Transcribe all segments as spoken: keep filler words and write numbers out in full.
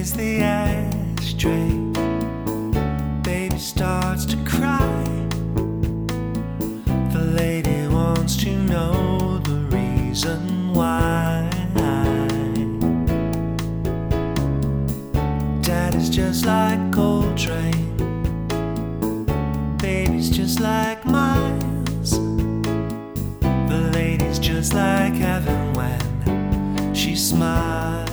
empties the ashtray. Baby starts to cry. The lady wants to know the reason why. Daddy's just like Coltrane. Baby's just like Miles. The lady's just like heaven when she smiles.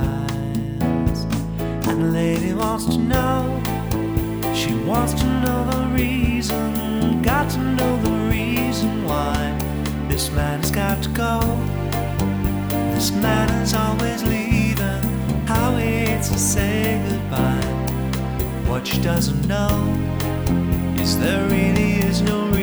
And the lady wants to know, she wants to know the reason, got to know the reason why this man has got to go. This man is always leaving, how he hates to say goodbye. What she doesn't know is there really is no reason